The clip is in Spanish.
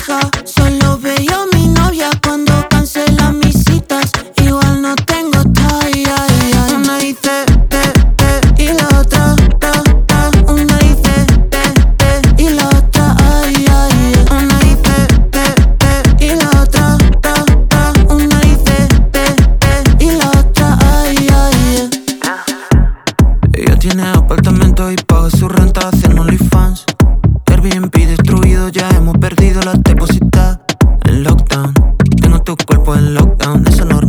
fija. Solo veo a mi novia cuando cancela mis citas. Igual no tengo talla. Una dice y la otra una dice y la otra una dice y la otra una dice y la otra Ella tiene apartamento y paga su renta haciendo OnlyFans. Airbnb destruido, ya hemos perdido la depositada. En lockdown, tengo tu cuerpo en lockdown. Eso no